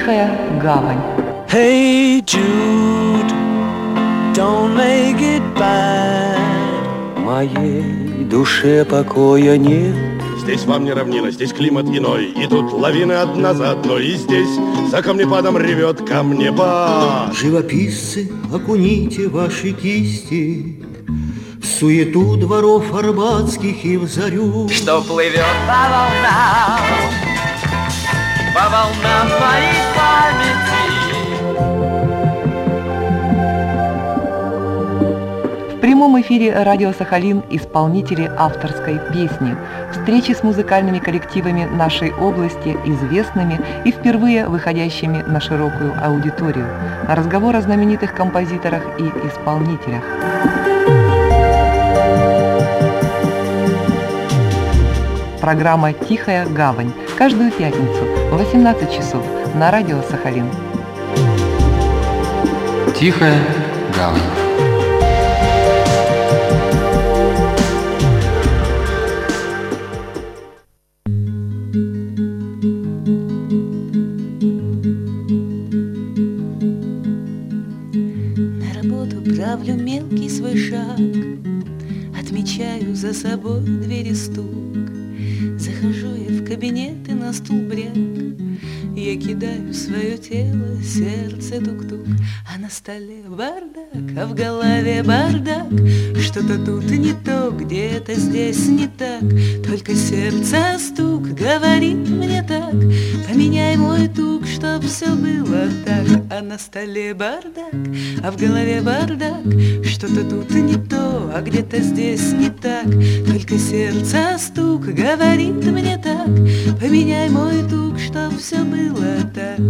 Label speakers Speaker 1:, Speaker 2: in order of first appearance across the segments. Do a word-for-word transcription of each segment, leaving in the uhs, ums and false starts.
Speaker 1: Тихая гавань.
Speaker 2: Hey Jude, don't make it bad. Моей душе покоя нет.
Speaker 3: Здесь вам не равнина, здесь климат иной, и тут лавины одна за одной, и здесь за камнепадом ревет камнепад.
Speaker 4: Живописцы, окуните ваши кисти в суету дворов арбатских и в зарю,
Speaker 2: Что плывет по волнам, по волнам моей памяти.
Speaker 1: В прямом эфире радио «Сахалин» исполнители авторской песни, встречи с музыкальными коллективами нашей области, известными и впервые выходящими на широкую аудиторию, разговор о знаменитых композиторах и исполнителях. Программа «Тихая гавань» каждую пятницу в восемнадцать часов на радио «Сахалин».
Speaker 5: Тихая гавань.
Speaker 6: Правлю мелкий свой шаг, отмечаю за собой двери стук. Захожу я в кабинет и на стул бряк, я кидаю свое тело, сердце тук-тук. А на столе бардак, а в голове бардак. Что-то тут не то, где-то здесь не так. Только сердце стук говорит мне так: поменяй мой тук, чтоб все было так. А на столе бардак, а в голове бардак. Что-то тут не то, а где-то здесь не так. Только сердце стук говорит мне так: поменяй мой тук, чтоб все было так.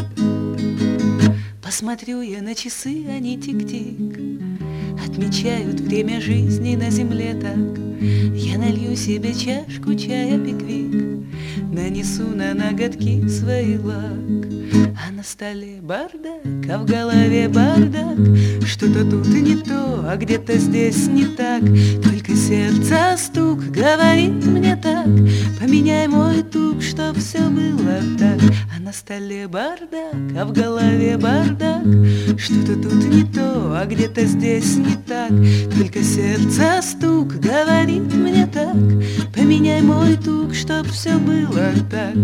Speaker 6: Посмотрю я на часы, они тик-тик, отмечают время жизни на земле так. Я налью себе чашку чая пиквик, нанесу на ноготки свой лак. А на столе бардак, а в голове бардак. Что-то тут не то, а где-то здесь не так. Только сердце стук говорит мне так: поменяй мой тук, чтоб все было так. А на столе бардак, а в голове бардак. Что-то тут не то, а где-то здесь не так. Только сердце стук говорит мне так: поменяй мой тук, чтоб все было так.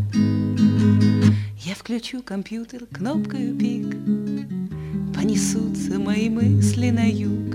Speaker 6: Я включу компьютер кнопкою пик, понесутся мои мысли на юг.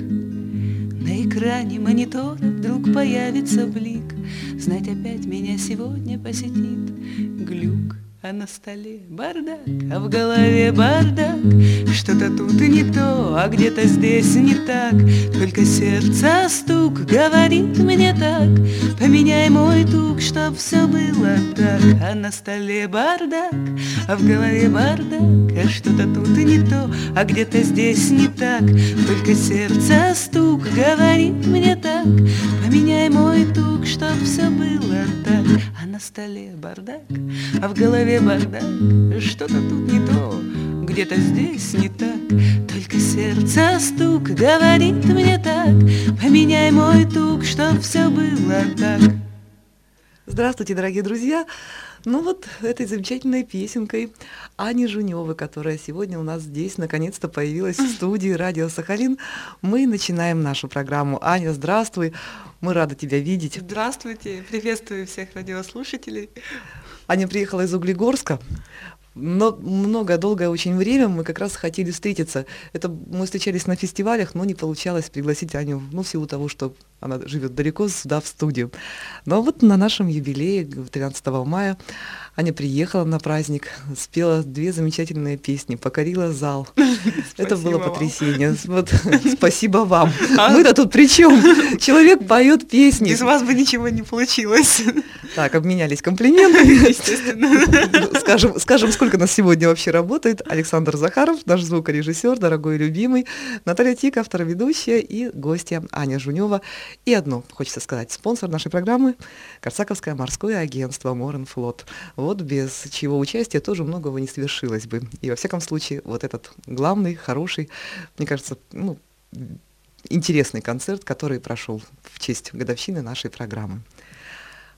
Speaker 6: На экране монитора вдруг появится блик, знать опять меня сегодня посетит глюк. А на столе бардак, а в голове бардак. Что-то тут не то, а где-то здесь не так. Только сердце стук говорит мне так: поменяй мой тук, чтоб все было так. А на столе бардак, а в голове бардак. А что-то тут не то, а где-то здесь не так. Только сердце стук говорит мне так: поменяй мой тук, чтоб все было так. А на столе бардак, а в голове бардак. Что-то тут не то, где-то здесь не так. Только сердце стук говорит мне так: поменяй мой тук, чтоб все было так.
Speaker 1: Здравствуйте, дорогие друзья! Ну вот этой замечательной песенкой Ани Жуневой, которая сегодня у нас здесь наконец-то появилась в студии радио «Сахалин», мы начинаем нашу программу. Аня, здравствуй! Мы рады тебя видеть.
Speaker 7: Здравствуйте! Приветствую всех радиослушателей.
Speaker 1: Аня приехала из Углегорска. Но много, долгое очень время мы как раз хотели встретиться. Это мы встречались на фестивалях, но не получалось пригласить Аню, ну, в силу того, что она живет далеко, сюда, в студию. Но вот на нашем юбилее, тринадцатого мая, Аня приехала на праздник, спела две замечательные песни, покорила зал. Это было потрясение. Вот, спасибо вам. Мы-то тут при чем? Человек поет песни.
Speaker 7: Без вас бы ничего не получилось.
Speaker 1: Так, обменялись комплиментами.
Speaker 7: Естественно.
Speaker 1: Скажем, скажем, сколько нас сегодня вообще работает. Александр Захаров, наш звукорежиссер, дорогой и любимый, Наталья Тик, автор, ведущая, и гостья Аня Жунева. И одно хочется сказать: спонсор нашей программы — Корсаковское морское агентство Моренфлот. Вот без чьего участия тоже многого не совершилось бы. И во всяком случае, вот этот главный, хороший, мне кажется, ну, интересный концерт, который прошел в честь годовщины нашей программы.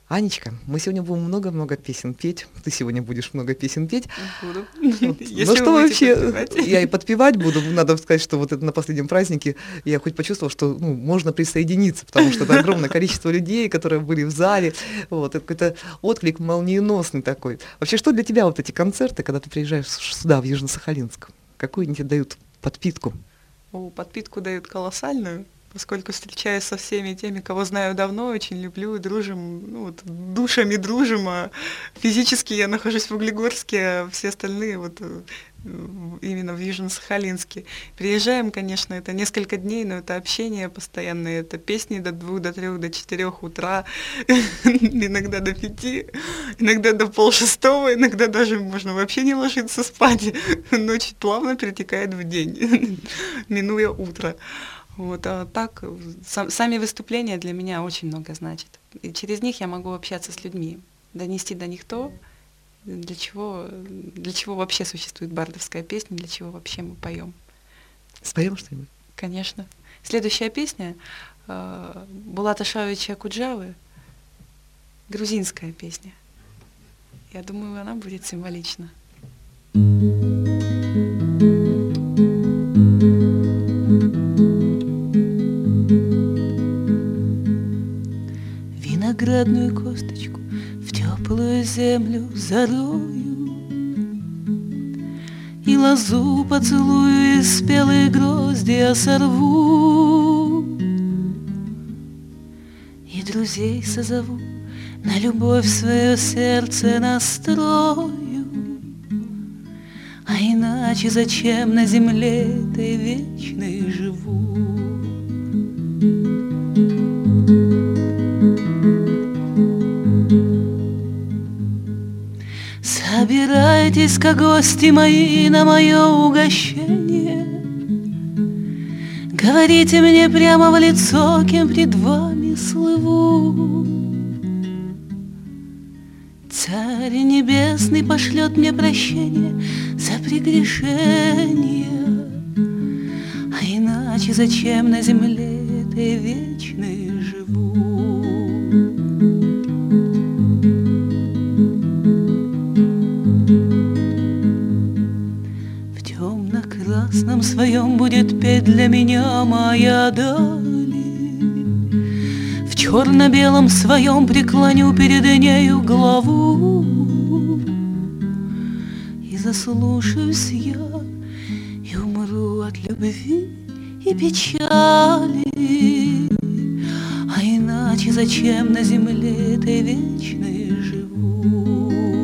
Speaker 1: Анечка, мы сегодня будем много-много песен петь. Ты сегодня будешь много песен петь.
Speaker 7: Буду.
Speaker 1: Вот.
Speaker 7: Если
Speaker 1: Ну
Speaker 7: вы
Speaker 1: что
Speaker 7: будете
Speaker 1: вообще,
Speaker 7: подпевать.
Speaker 1: я и подпевать буду. Надо сказать, что вот это на последнем празднике я хоть почувствовала, что ну, можно присоединиться, потому что это огромное количество людей, которые были в зале. Вот, это какой-то отклик молниеносный такой. Вообще, что для тебя вот эти концерты, когда ты приезжаешь сюда, в Южно-Сахалинск? Какую они тебе дают подпитку?
Speaker 7: О, подпитку дают колоссальную, поскольку встречаюсь со всеми теми, кого знаю давно, очень люблю, дружим, ну, вот, душами дружим, а физически я нахожусь в Углегорске, а все остальные вот э, именно в Южно-Сахалинске. Приезжаем, конечно, это несколько дней, но это общение постоянное, это песни до двух, до трех, до четырех утра, иногда до пяти, иногда до полшестого, иногда даже можно вообще не ложиться спать, ночь плавно перетекает в день, минуя утро. Вот, а так, сам, сами выступления для меня очень много значат. И через них я могу общаться с людьми, донести до них то, для чего, для чего вообще существует бардовская песня, для чего вообще мы поем.
Speaker 1: Споем что-нибудь?
Speaker 7: Конечно. Следующая песня э, Булата Шаевича Акуджавы, грузинская песня. Я думаю, она будет символична. Виноградную косточку в теплую землю зарою, и лозу поцелую, и спелые грозди я сорву, и друзей созову, на любовь свое сердце настрою. А иначе зачем на земле этой вечной живу? Собирайтесь-ка, гости мои, на мое угощение. Говорите мне прямо в лицо, кем пред вами слыву. Царь небесный пошлет мне прощение за прегрешение. А иначе зачем на земле этой вечной живу? В красном своем будет петь для меня моя дали, в черно-белом своем преклоню перед нею главу, и заслушаюсь я, и умру от любви и печали. А иначе зачем на земле этой вечной живу?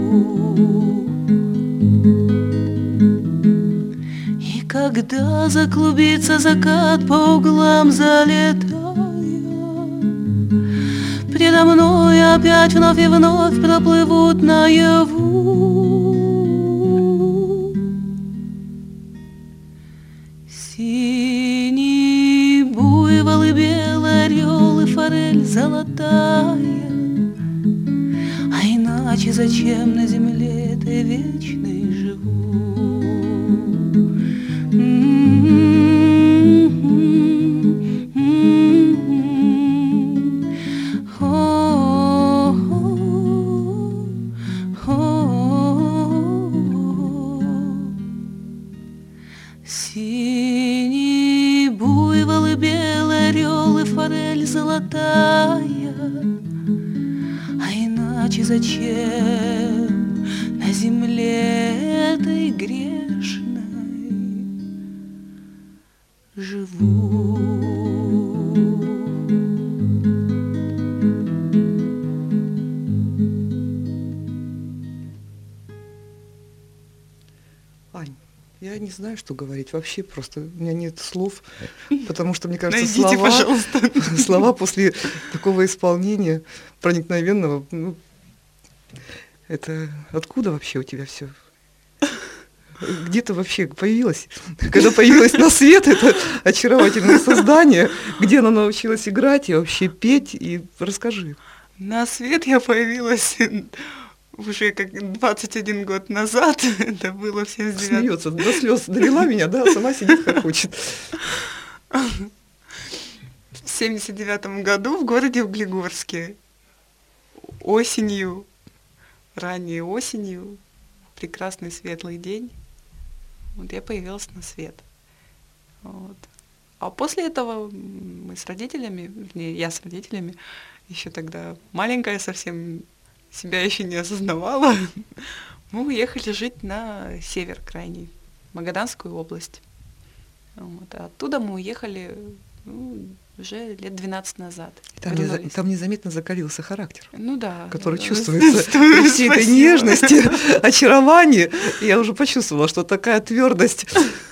Speaker 7: Когда заклубится закат по углам залетая, предо мной опять вновь и вновь проплывут наяву синий буйвол и белый орел и форель золотая. А иначе зачем на земле этой вечной живу? Синий буйвол и белый орел и форель золотая. А иначе зачем на земле этой грешной живу?
Speaker 1: Ань, я не знаю, что говорить вообще, просто у меня нет слов, потому что, мне кажется,
Speaker 7: Найдите,
Speaker 1: слова,
Speaker 7: пожалуйста.
Speaker 1: слова после такого исполнения проникновенного, ну, это откуда вообще у тебя все? Где ты вообще появилась? Когда появилась на свет это очаровательное создание, где она научилась играть и вообще петь, и расскажи.
Speaker 7: На свет я появилась уже как двадцать один год назад, это было в семьдесят девятом.
Speaker 1: Смеется, до слез довела меня, да, сама сидит как хочет.
Speaker 7: В семьдесят девятом году в городе Углегорске. осенью, ранней осенью, прекрасный светлый день, вот я появилась на свет. Вот. А после этого мы с родителями, вернее, я с родителями, еще тогда маленькая совсем, себя еще не осознавала, мы уехали жить на север крайний, Магаданскую область. Вот. А оттуда мы уехали ну, уже лет двенадцать назад.
Speaker 1: И там, не, за- там незаметно закалился характер.
Speaker 7: Ну да.
Speaker 1: Который
Speaker 7: да,
Speaker 1: чувствуется при всей этой нежности, очаровании. Я уже почувствовала, что такая твердость.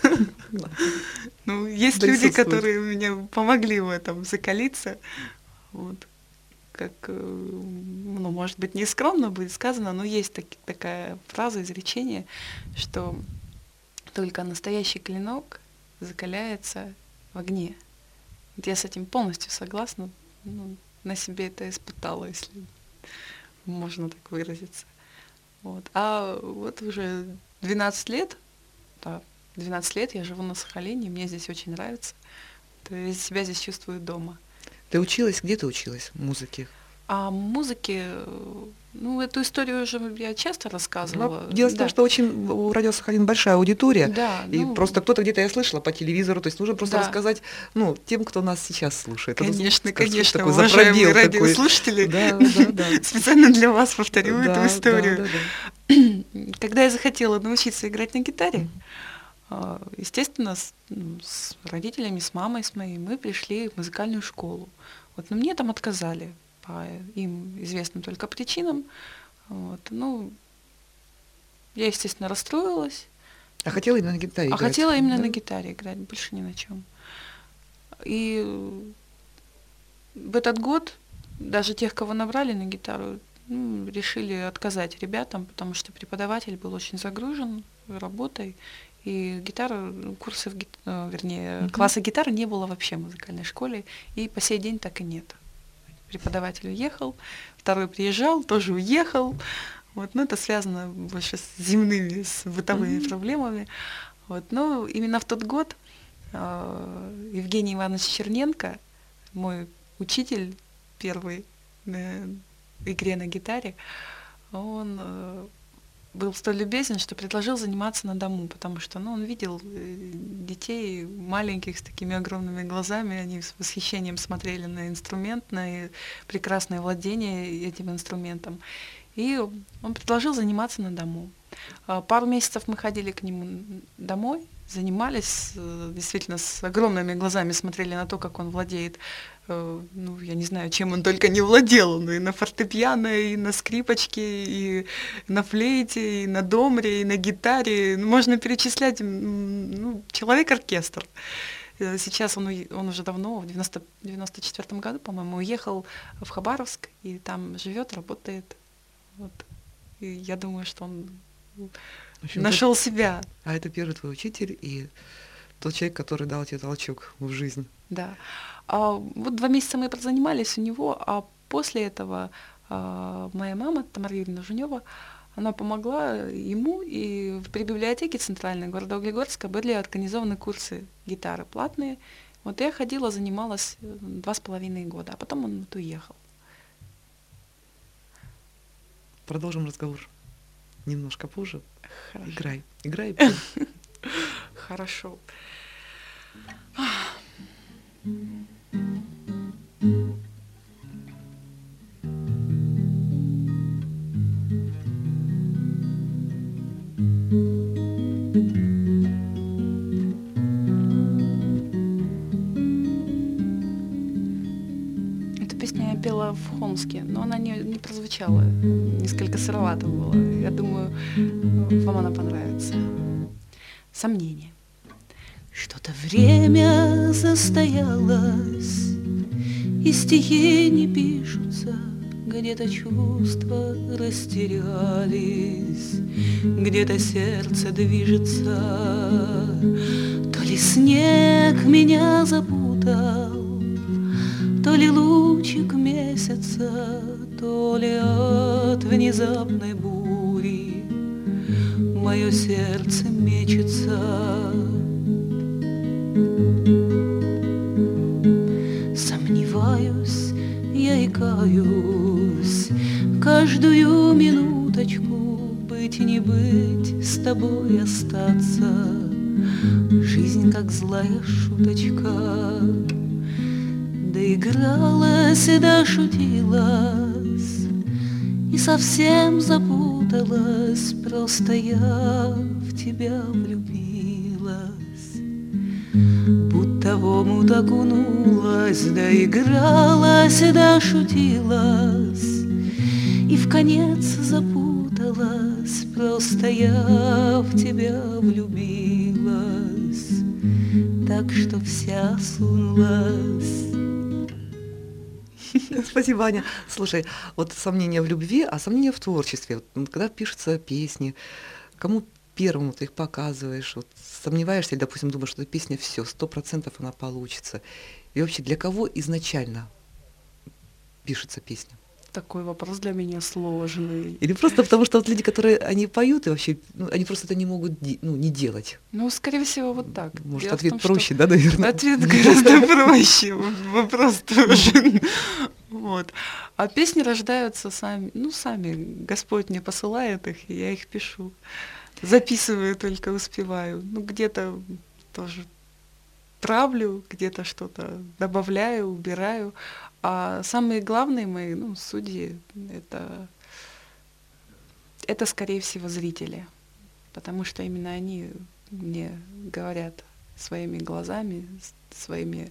Speaker 7: Ну, есть люди, которые мне помогли в этом закалиться. Вот. Как, ну, может быть, не скромно будет сказано, но есть таки, такая фраза, изречение, что только настоящий клинок закаляется в огне. Вот я с этим полностью согласна. Ну, на себе это испытала, если можно так выразиться. Вот. А вот уже двенадцать лет, да, двенадцать лет я живу на Сахалине, мне здесь очень нравится. То есть себя здесь чувствую дома.
Speaker 1: Ты училась? Где ты училась музыке?
Speaker 7: А музыке, ну, эту историю уже я часто рассказывала.
Speaker 1: Но дело в том,
Speaker 7: да.
Speaker 1: что очень у радио Сахалин большая аудитория,
Speaker 7: да,
Speaker 1: и
Speaker 7: ну,
Speaker 1: просто кто-то где-то я слышала по телевизору, то есть нужно просто
Speaker 7: да.
Speaker 1: рассказать, ну, тем, кто нас сейчас слушает.
Speaker 7: Конечно,
Speaker 1: Это,
Speaker 7: конечно,
Speaker 1: такой
Speaker 7: уважаемые
Speaker 1: запробел
Speaker 7: радиослушатели,
Speaker 1: да, да, да.
Speaker 7: специально для вас повторю
Speaker 1: да,
Speaker 7: эту историю.
Speaker 1: Да, да,
Speaker 7: да. Когда я захотела научиться играть на гитаре, естественно, с, ну, с родителями, с мамой, с моей, мы пришли в музыкальную школу. Вот, но мне там отказали по им известным только причинам. Вот, ну, я, естественно, расстроилась.
Speaker 1: А хотела именно на гитаре
Speaker 7: а
Speaker 1: играть?
Speaker 7: А хотела именно
Speaker 1: да?
Speaker 7: на гитаре играть, больше ни на чем. И в этот год даже тех, кого набрали на гитару, ну, решили отказать ребятам, потому что преподаватель был очень загружен работой. И гитара, курсы, в, вернее, mm-hmm. класса гитары не было вообще в музыкальной школе, и по сей день так и нет. Преподаватель уехал, второй приезжал, тоже уехал. Вот, ну, это связано больше с земными, с бытовыми mm-hmm. проблемами. Вот, но именно в тот год э, Евгений Иванович Черненко, мой учитель первый на игре на гитаре, он э, был столь любезен, что предложил заниматься на дому, потому что ну, он видел детей маленьких с такими огромными глазами, они с восхищением смотрели на инструмент, на прекрасное владение этим инструментом. И он предложил заниматься на дому. Пару месяцев мы ходили к нему домой, занимались, действительно с огромными глазами смотрели на то, как он владеет, ну, я не знаю, чем он только не владел, но и на фортепиано, и на скрипочке, и на флейте, и на домре, и на гитаре. Можно перечислять, ну, человек-оркестр. Сейчас он, он уже давно, в девяносто четвёртом году, по-моему, уехал в Хабаровск, и там живет, работает. Вот. И я думаю, что он общем, нашел это, себя.
Speaker 1: А это первый твой учитель и тот человек, который дал тебе толчок в жизнь.
Speaker 7: Да. А, вот два месяца мы прозанимались у него, а после этого а, моя мама, Тамара Юрьевна Жунева, она помогла ему, и при библиотеке центральной города Углегорска были организованы курсы гитары платные. Вот я ходила, занималась два с половиной года, а потом он вот уехал.
Speaker 1: Продолжим разговор немножко позже.
Speaker 7: Хорошо.
Speaker 1: Играй, играй.
Speaker 7: Хорошо. Эту песню я пела в Холмске, но она не, не прозвучала, несколько сыровато было. Я думаю, вам она понравится. Сомнение. Что-то время застоялось, и стихи не пишутся, где-то чувства растерялись, где-то сердце движется. То ли снег меня запутал, то ли лучик месяца, то ли от внезапной бури мое сердце мечется. Сомневаюсь, я и каюсь,
Speaker 6: каждую минуточку быть и не быть, с тобой остаться. Жизнь как злая шуточка, доигралась и дошутилась, и совсем запуталась, просто я в тебя влюбилась. Будто в омут окунулась, доигралась и дошутилась, и вконец запуталась, просто я в тебя влюбилась, так что вся сунулась.
Speaker 1: Спасибо, Аня. Слушай, вот сомнения в любви, а сомнения в творчестве. Вот, когда пишутся песни, кому первому ты их показываешь? Вот, сомневаешься или, допустим, думаешь, что эта песня все, сто процентов она получится? И вообще, для кого изначально пишется песня?
Speaker 7: Такой вопрос для меня сложный.
Speaker 1: Или просто потому, что вот люди, которые они поют, и вообще, ну, они просто это не могут ну, не делать?
Speaker 7: Ну, скорее всего, вот так.
Speaker 1: Может,
Speaker 7: Дело
Speaker 1: ответ
Speaker 7: в том,
Speaker 1: проще, да, наверное?
Speaker 7: Ответ гораздо проще. Вопрос тоже. Вот. А песни рождаются сами, ну, сами. Господь мне посылает их, и я их пишу. Записываю, только успеваю. Ну, где-то тоже травлю, где-то что-то добавляю, убираю. А самые главные мои, ну, судьи, это, это, скорее всего, зрители. Потому что именно они мне говорят своими глазами, своими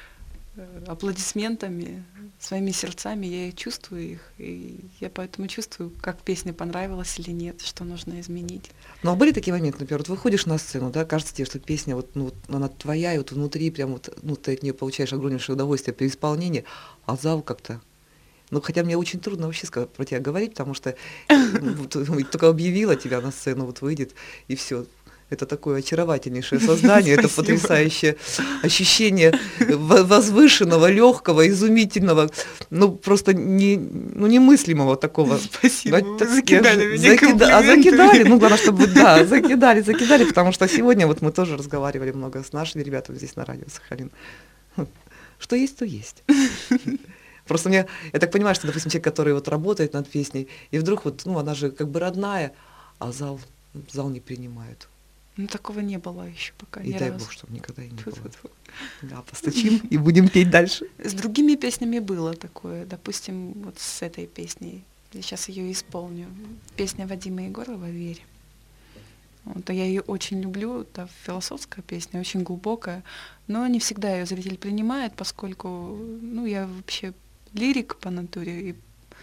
Speaker 7: аплодисментами, своими сердцами, я их чувствую их, и я поэтому чувствую, как песня понравилась или нет, что нужно изменить.
Speaker 1: Ну, а были такие моменты, например, вот выходишь на сцену, да, кажется тебе, что песня, вот, ну, вот она твоя, и вот внутри прям вот, ну, ты от нее получаешь огромнейшее удовольствие при исполнении, а зал как-то, ну, хотя мне очень трудно вообще сказать, про тебя говорить, потому что только объявила тебя на сцену, вот выйдет, и все. Это такое очаровательнейшее создание, это потрясающее ощущение возвышенного, легкого, изумительного, ну просто не, ну, немыслимого такого.
Speaker 7: Спасибо,
Speaker 1: вы
Speaker 7: закидали меня
Speaker 1: закида...
Speaker 7: комплиментами.
Speaker 1: А закидали, ну главное, чтобы, да, закидали, закидали, потому что сегодня вот мы тоже разговаривали много с нашими ребятами здесь на радио Сахалин. Что есть, то есть. Просто мне, я так понимаю, что, допустим, человек, который вот работает над песней, и вдруг вот, ну она же как бы родная, а зал, зал не принимает.
Speaker 7: Ну, такого не было еще пока.
Speaker 1: И
Speaker 7: ни
Speaker 1: дай
Speaker 7: разу.
Speaker 1: Бог, чтобы никогда и не было.
Speaker 7: Тьфу-тьфу-тьфу.
Speaker 1: Да, постучим и будем петь дальше.
Speaker 7: С другими песнями было такое. Допустим, вот с этой песней. Я сейчас ее исполню. Песня Вадима Егорова «Верь». Вот, я ее очень люблю. Это философская песня, очень глубокая. Но не всегда ее зритель принимает, поскольку ну, я вообще лирик по натуре. И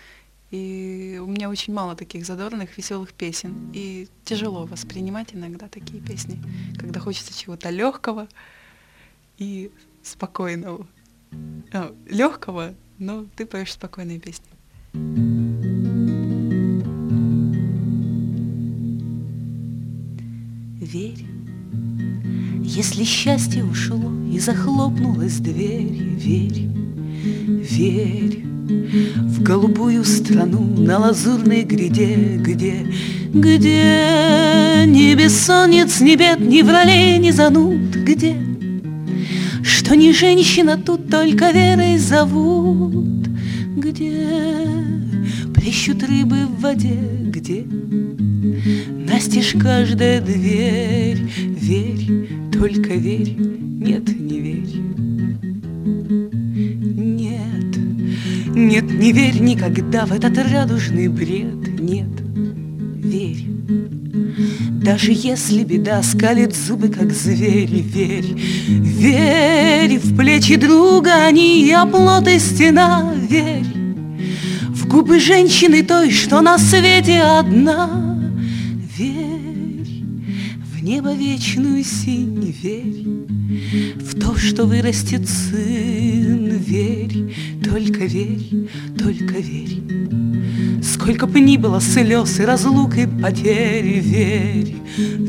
Speaker 7: И у меня очень мало таких задорных, веселых песен. И тяжело воспринимать иногда такие песни, когда хочется чего-то легкого и спокойного. А, легкого, но ты поешь спокойные песни.
Speaker 6: Верь, если счастье ушло и захлопнулась дверь, верь, верь в голубую страну на лазурной гряде, где, где ни бессонниц, ни бед, ни вралей, ни зануд, где, что ни женщина тут только верой зовут, где плещут рыбы в воде, где настежь каждая дверь, верь, только верь, нет, не верь. Нет, не верь никогда в этот радужный бред, нет, верь. Даже если беда скалит зубы, как зверь, верь, верь в плечи друга, они оплот и стена, верь в губы женщины той, что на свете одна, верь в небо вечную синь, верь в то, что вырастет сын, верь, только верь, только верь. Сколько б ни было слез и разлук и потерь, верь.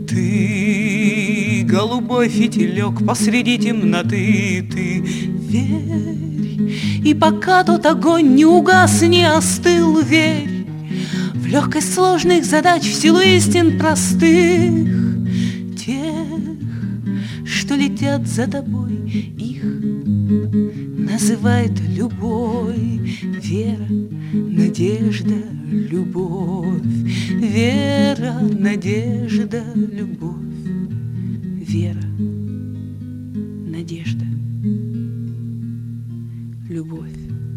Speaker 6: Ты голубой фитилек посреди темноты, ты верь. И пока тот огонь не угас, не остыл, верь в легкость сложных задач, в силу истин простых, тех, что летят за тобой, их на вызывает любой. Вера, надежда, любовь. Вера, надежда, любовь. Вера, надежда, любовь.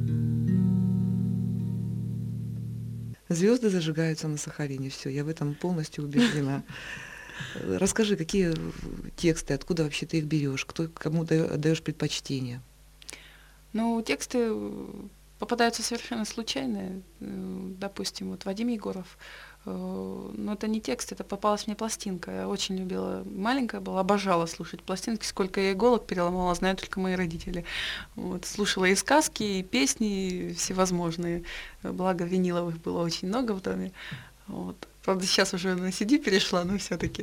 Speaker 1: Звезды зажигаются на Сахалине, все, я в этом полностью убеждена. Расскажи, какие тексты, откуда вообще ты их берешь, кто, кому ты отдаешь предпочтение?
Speaker 7: Ну, тексты попадаются совершенно случайно. Допустим, вот Вадим Егоров. Но это не текст, это попалась мне пластинка. Я очень любила, маленькая была, обожала слушать пластинки. Сколько я иголок переломала, знают только мои родители. Вот, слушала и сказки, и песни всевозможные. Благо виниловых было очень много в доме. Вот. Правда, сейчас уже на си ди перешла, но все-таки.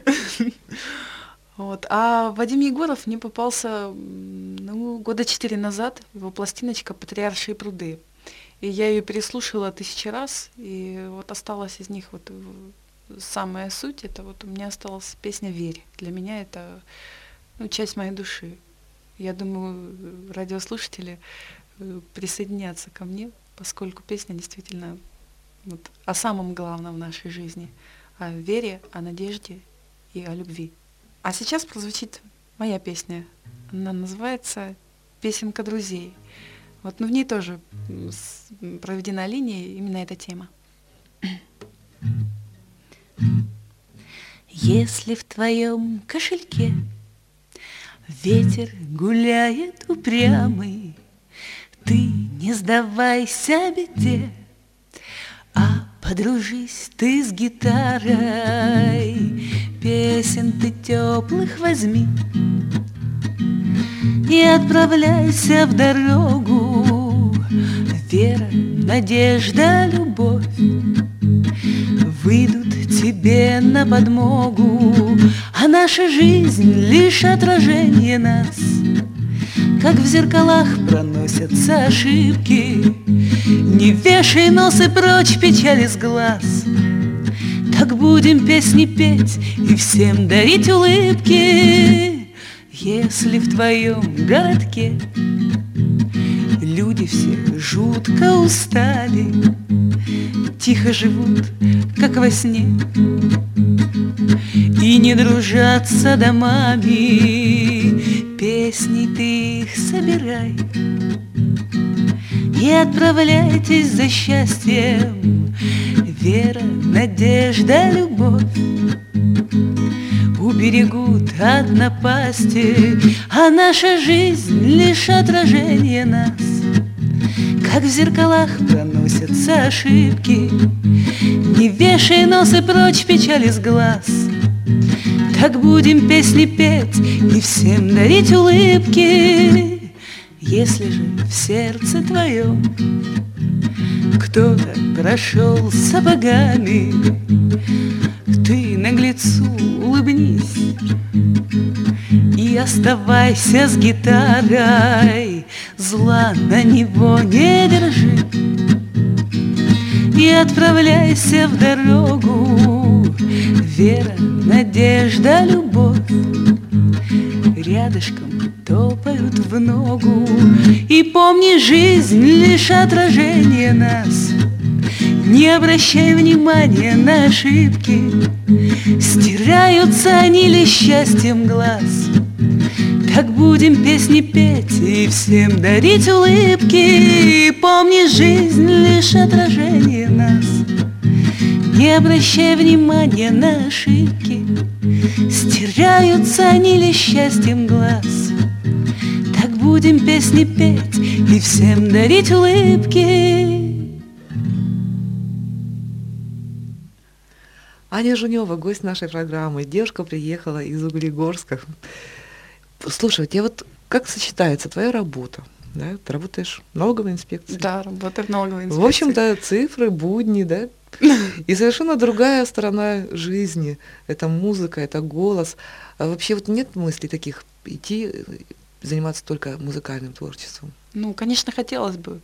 Speaker 7: Вот. А Вадим Егоров мне попался ну, года четыре назад, его пластиночка «Патриаршие пруды». И я ее переслушала тысячи раз, и вот осталась из них вот самая суть, это вот у меня осталась песня «Верь». Для меня это ну, часть моей души. Я думаю, радиослушатели присоединятся ко мне, поскольку песня действительно вот, о самом главном в нашей жизни, о вере, о надежде и о любви. А сейчас прозвучит моя песня. Она называется «Песенка друзей». Вот, но в ней тоже проведена линия именно эта тема. Если в твоем кошельке ветер гуляет упрямый, ты не сдавайся беде, а подружись ты с гитарой, песен ты теплых возьми и отправляйся в дорогу. Вера, надежда, любовь выйдут тебе на подмогу, а наша жизнь лишь отражение нас. Как в зеркалах проносятся ошибки, не вешай нос и прочь печали с глаз. Так будем песни петь и всем дарить улыбки. Если в твоем городке люди все жутко устали, тихо живут, как во сне, и не дружатся домами, песни ты их собирай и отправляйтесь за счастьем. Вера, надежда, любовь уберегут от напасти, а наша жизнь лишь отражение нас. Как в зеркалах проносятся ошибки, не вешай нос и прочь печали с глаз. Так будем песни петь и всем дарить улыбки. Если же в сердце твоем кто-то прошел сапогами, ты наглецу улыбнись и оставайся с гитарой, зла на него не держи и отправляйся в дорогу. Вера, надежда, любовь рядышком топают в ногу. И помни, жизнь лишь отражение нас. Не обращай внимания на ошибки, стираются они лишь счастьем глаз. Так будем песни петь и всем дарить улыбки. Помни, жизнь лишь отражение нас. Не обращай внимания на ошибки, стираются они лишь счастьем глаз. Так будем песни петь и всем дарить улыбки.
Speaker 1: Аня Жунева, гость нашей программы. Девушка приехала из Углегорска. Слушай, у тебя вот как сочетается твоя работа? Да? Ты работаешь в налоговой инспекции?
Speaker 7: Да, работаю в налоговой инспекции.
Speaker 1: В общем-то, цифры, будни, да? И совершенно другая сторона жизни. Это музыка, это голос. А вообще вот нет мыслей таких идти заниматься только музыкальным творчеством?
Speaker 7: Ну, конечно, хотелось бы.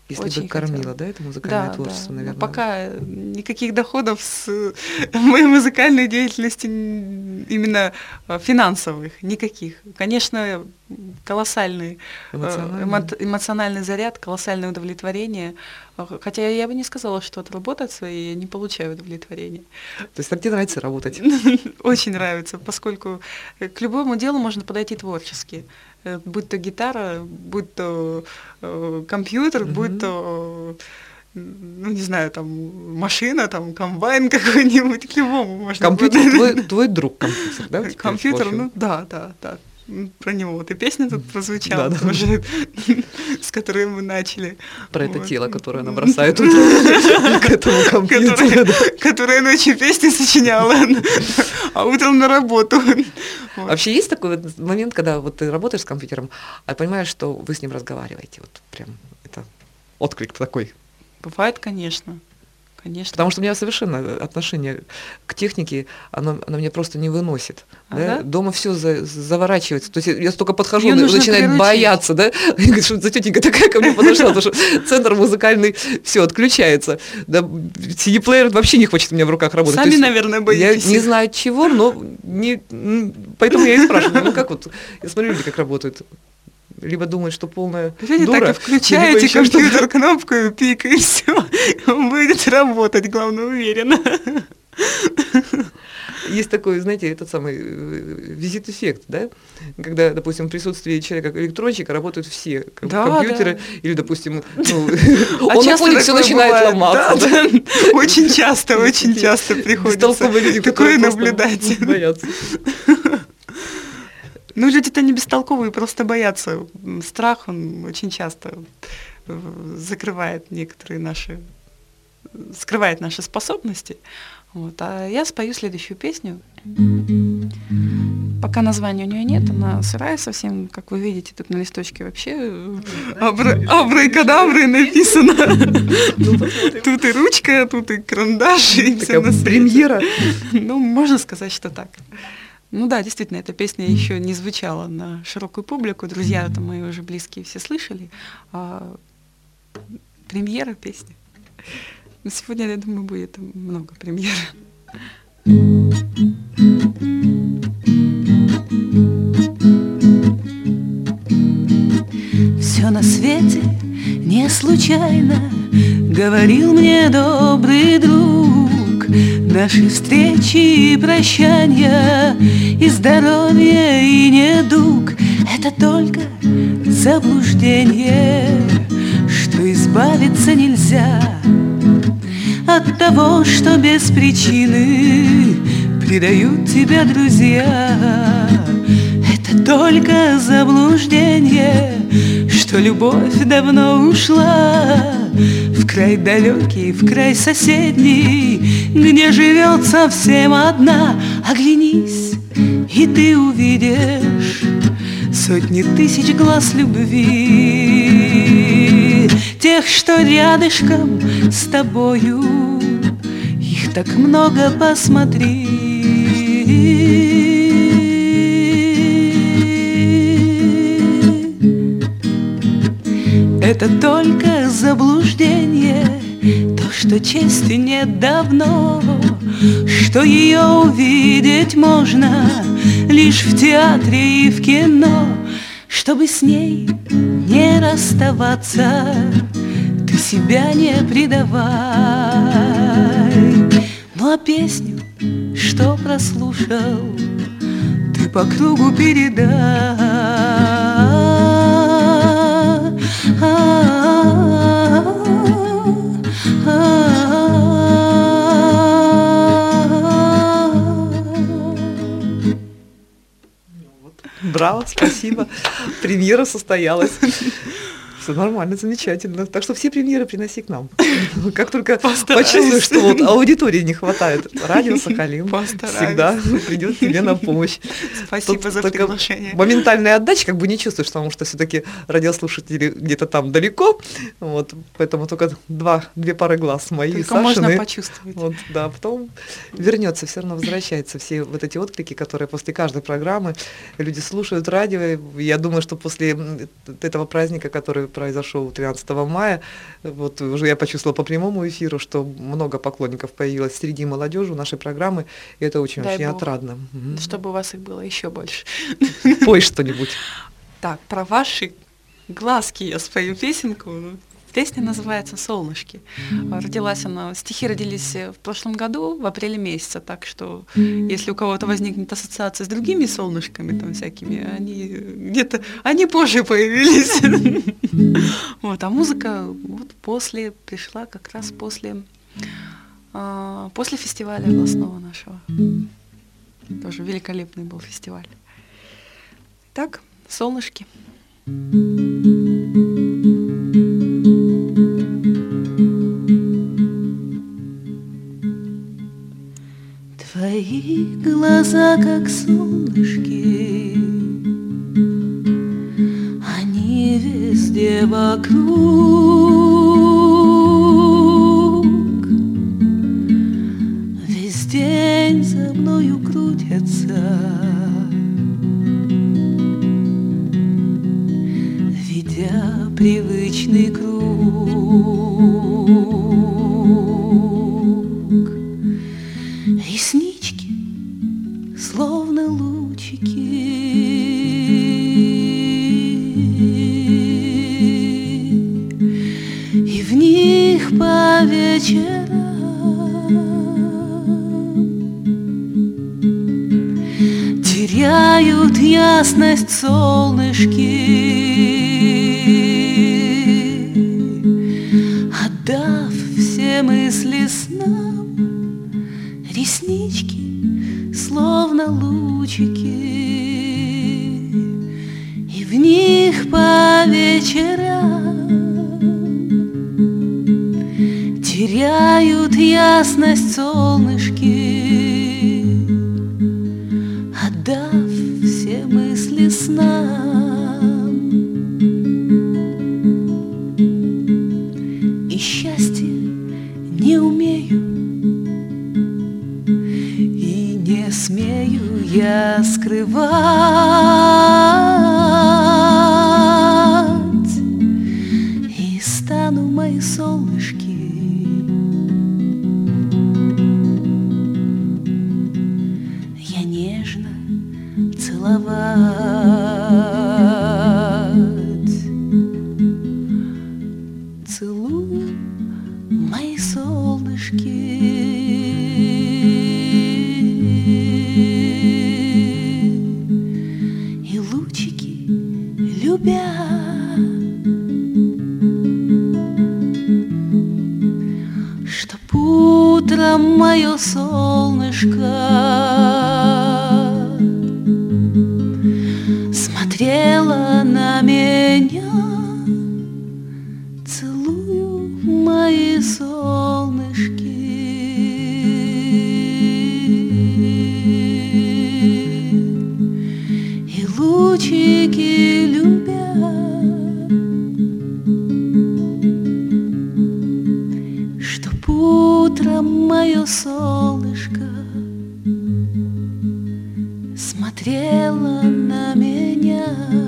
Speaker 1: Если
Speaker 7: Очень
Speaker 1: бы кормило,
Speaker 7: хотела.
Speaker 1: да, это музыкальное
Speaker 7: Да,
Speaker 1: творчество,
Speaker 7: да. Но
Speaker 1: наверное.
Speaker 7: пока никаких доходов с моей музыкальной деятельности н- именно э, финансовых, никаких. Конечно, колоссальный э,
Speaker 1: Эмоциональный.
Speaker 7: эмо- эмоциональный заряд, колоссальное удовлетворение. Э, Хотя я бы не сказала, что от работы своей я не получаю удовлетворения.
Speaker 1: То есть так тебе нравится работать?
Speaker 7: Очень нравится, поскольку э, к любому делу можно подойти творчески. Э, Будь то гитара, будь то э, компьютер,
Speaker 1: Мгм.
Speaker 7: будь то, э, ну не знаю, там машина, там комбайн какой-нибудь, к любому можно.
Speaker 1: Компьютер
Speaker 7: подойти.
Speaker 1: твой, твой друг компьютер, да? теперь, в
Speaker 7: Компьютер,
Speaker 1: общем?
Speaker 7: ну да, да, да. М, Про него вот и песня тут прозвучала
Speaker 1: Да-да.
Speaker 7: тоже, с которой мы начали.
Speaker 1: Про это
Speaker 7: Вот.
Speaker 1: тело, которое она бросает тут к этому компьютеру.
Speaker 7: Которая,
Speaker 1: да.
Speaker 7: которая ночью песни сочиняла, а утром на работу. Вот.
Speaker 1: Вообще есть такой вот момент, когда вот ты работаешь с компьютером, а понимаешь, что вы с ним разговариваете, вот прям это отклик такой.
Speaker 7: Бывает, конечно. Конечно.
Speaker 1: Потому что у меня совершенно отношение к технике, оно, оно меня просто не выносит.
Speaker 7: А,
Speaker 1: да?
Speaker 7: да?
Speaker 1: Дома все за, заворачивается. То есть я, я столько подхожу,
Speaker 7: Её
Speaker 1: он
Speaker 7: нужно
Speaker 1: начинает
Speaker 7: приручить.
Speaker 1: бояться, да? И говорит, что за тетенька такая ко мне подошла, потому что центр музыкальный все отключается. Да, си ди-плеер вообще не хочет у меня в руках работать.
Speaker 7: Сами,
Speaker 1: То есть
Speaker 7: наверное,
Speaker 1: я
Speaker 7: боитесь.
Speaker 1: не знаю чего, но не, м, поэтому я и спрашиваю, ну как вот, я смотрю, люди как работают. Либо думают, что полная
Speaker 7: Люди
Speaker 1: дура,
Speaker 7: так и
Speaker 1: либо
Speaker 7: включаете
Speaker 1: ещё что-то.
Speaker 7: компьютер, кнопку и пик, и все. Он будет работать, главное, уверенно.
Speaker 1: Есть такой, знаете, этот самый э, визит-эффект, да? Когда, допустим, в присутствии человека-электронщика работают все к-
Speaker 7: Да,
Speaker 1: компьютеры,
Speaker 7: да.
Speaker 1: или, допустим, ну,
Speaker 7: А
Speaker 1: он на
Speaker 7: часто
Speaker 1: фоне все
Speaker 7: такое
Speaker 1: начинает
Speaker 7: бывает,
Speaker 1: ломаться.
Speaker 7: да,
Speaker 1: да.
Speaker 7: да. Очень часто, очень часто приходится
Speaker 1: Бестолковые люди,
Speaker 7: такое
Speaker 1: которые просто
Speaker 7: наблюдать.
Speaker 1: боятся.
Speaker 7: Ну, люди-то не бестолковые, просто боятся. М, Страх, он очень часто э, закрывает некоторые наши, скрывает наши способности. Вот. А я спою следующую песню. Пока названия у нее нет, она сырая совсем, как вы видите, тут на листочке вообще э, абра- абракадаброй написано. Тут и ручка, тут и карандаш, и все
Speaker 1: Такая
Speaker 7: на свете.
Speaker 1: премьера.
Speaker 7: Ну, можно сказать, что так. Ну да, действительно, эта песня еще не звучала на широкую публику. Друзья это мои уже близкие все слышали. А премьера песни. Но сегодня, я думаю, будет много премьер. Все на свете не случайно, говорил мне добрый друг. Наши встречи и прощания, и здоровье, и недуг — это только заблуждение, что избавиться нельзя от того, что без причины предают тебя друзья. Это только заблуждение, что любовь давно ушла в край далекий, в край соседний, где живет совсем одна. Оглянись, и ты увидишь сотни тысяч глаз любви, тех, что рядышком с тобою. Их так много, посмотри. Это только заблуждение, то, что чести нет давно, что ее увидеть можно лишь в театре и в кино. Чтобы с ней не расставаться, ты себя не предавай. Ну а песню, что прослушал, ты по кругу передай.
Speaker 1: Браво, спасибо. Премьера состоялась. Все нормально, замечательно. Так что все премьеры приноси к нам. Как только
Speaker 7: Постараюсь.
Speaker 1: почувствуешь, что вот аудитории не хватает, радио Сахалин
Speaker 7: Постараюсь.
Speaker 1: всегда придет тебе на помощь.
Speaker 7: Спасибо
Speaker 1: Тут
Speaker 7: за
Speaker 1: только
Speaker 7: приглашение.
Speaker 1: Моментальная отдача как бы не чувствуешь, потому что все-таки радиослушатели где-то там далеко, вот, поэтому только два, две пары глаз мои и
Speaker 7: Только можно
Speaker 1: Сашины.
Speaker 7: почувствовать.
Speaker 1: Вот, да, потом вернется, все равно возвращается все вот эти отклики, которые после каждой программы люди слушают радио. И я думаю, что после м, этого праздника, который произошел тринадцатого мая. Вот уже я почувствовала по прямому эфиру, что много поклонников появилось среди молодежи нашей программы, и это очень-очень
Speaker 7: Дай Бог,
Speaker 1: отрадно. Мгм.
Speaker 7: чтобы у вас их было еще больше.
Speaker 1: Пой что-нибудь.
Speaker 7: Так, про ваши глазки я спою песенку. Песня называется «Солнышки». Родилась она, стихи родились в прошлом году, в апреле месяце, так что если у кого-то возникнет ассоциация с другими солнышками, там всякими, они где-то, они позже появились. Вот, а музыка вот после, пришла как раз после, а, после фестиваля областного нашего. Тоже великолепный был фестиваль. Так, «Солнышки».
Speaker 6: Твои глаза, как солнышки, они везде вокруг. Весь день за мною крутятся, ведя привычный круг. Реснички, словно лучики, и в них по вечерам теряют ясность солнышки, отдав все мысли снам. Реснички, словно лучики, и в них по вечерам теряют ясность солнышки, отдав все мысли снам. И счастье не умею, не смею я скрывать, и стану мои солнышки я нежно целовать. Целую мои солнышки, любя, чтоб утром мое солнышко смотрело на меня. Целую мои солнышки, и лучики любя, чтоб утром мое солнышко смотрело на меня.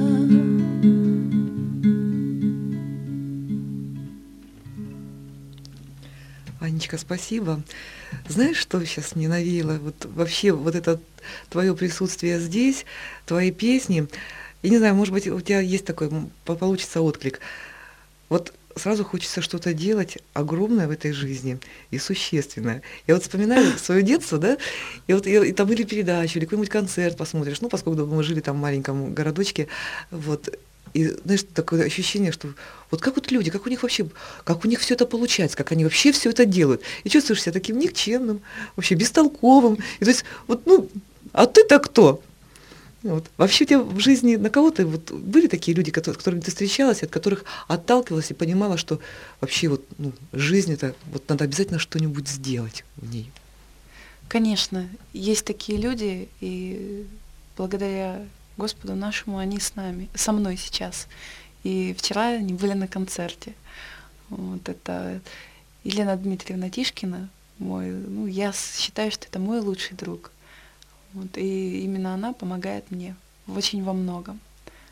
Speaker 1: Анечка, спасибо. Знаешь, что сейчас мне навеяло? Вот вообще вот это твое присутствие здесь, твои песни. Я не знаю, может быть, у тебя есть такой, получится отклик. Вот сразу хочется что-то делать огромное в этой жизни и существенное. Я вот вспоминаю свое детство, да, и вот и, и там или передачу, или какой-нибудь концерт посмотришь, ну, поскольку мы жили там в маленьком городочке, вот, и, знаешь, такое ощущение, что вот как вот люди, как у них вообще, как у них все это получается, как они вообще все это делают. И чувствуешь себя таким никчемным, вообще бестолковым. И то есть, вот, ну, а ты-то кто? Вот. Вообще у тебя в жизни на кого-то вот были такие люди, которые, с которыми ты встречалась, от которых отталкивалась и понимала, что вообще вот, ну, жизнь это, вот надо обязательно что-нибудь сделать в ней?
Speaker 7: Конечно, есть такие люди, и благодаря Господу нашему они с нами, со мной сейчас. И вчера они были на концерте. Вот это Елена Дмитриевна Тишкина, мой, ну, я считаю, что это мой лучший друг. Вот, и именно она помогает мне очень во многом.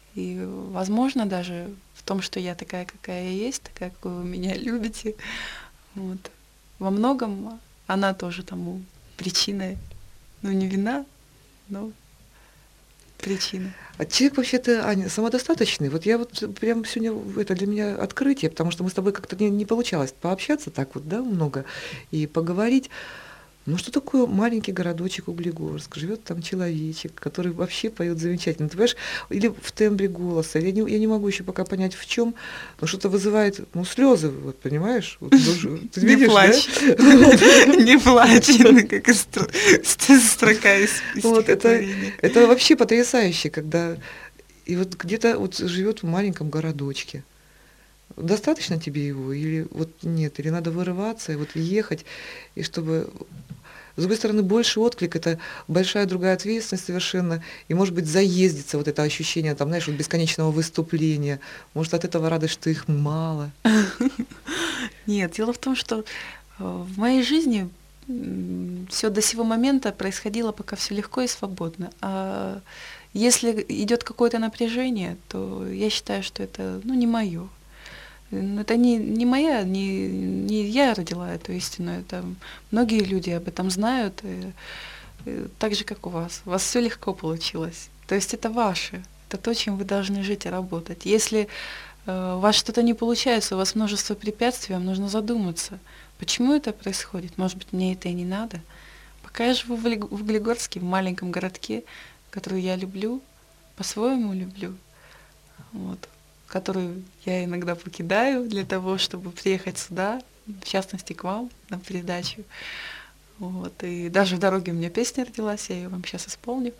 Speaker 6: И, возможно, даже в том, что я такая, какая я есть, такая, какую вы меня любите, вот, во многом она тоже тому причиной, ну, не вина, но причина.
Speaker 1: А человек вообще-то, Аня, самодостаточный. Вот я вот прям сегодня, это для меня открытие, потому что мы с тобой как-то не, не получалось пообщаться так вот, да, много, и поговорить. Ну что такое маленький городочек Углегорск? Живет там человечек, который вообще поет замечательно. Ты понимаешь, или в тембре голоса. Я не, я не могу еще пока понять, в чем, но что-то вызывает, ну, слезы, вот, понимаешь? Вот, ты
Speaker 6: не
Speaker 1: видишь,
Speaker 6: плачь.
Speaker 1: Да?
Speaker 6: Не плачь, как строка из
Speaker 1: Вот это, это вообще потрясающе, когда и вот где-то вот живет в маленьком городочке. Достаточно тебе его или вот нет, или надо вырываться и вот ехать, и чтобы... С другой стороны, больше отклик, это большая другая ответственность совершенно, и, может быть, заездится вот это ощущение, там, знаешь, вот бесконечного выступления, может, от этого радость, что их мало.
Speaker 6: Нет, дело в том, что в моей жизни все до сего момента происходило пока все легко и свободно, а если идет какое-то напряжение, то я считаю, что это, ну, не мое. Это не, не моя, не, не я родила эту истину, это многие люди об этом знают, и, и так же, как у вас. У вас все легко получилось. То есть это ваше, это то, чем вы должны жить и работать. Если э, у вас что-то не получается, у вас множество препятствий, вам нужно задуматься, почему это происходит. Может быть, мне это и не надо. Пока я живу в Углегорске, в маленьком городке, который я люблю, по-своему люблю, вот, которую я иногда покидаю для того, чтобы приехать сюда, в частности, к вам на передачу. Вот. И даже в дороге у меня песня родилась, я ее вам сейчас исполню.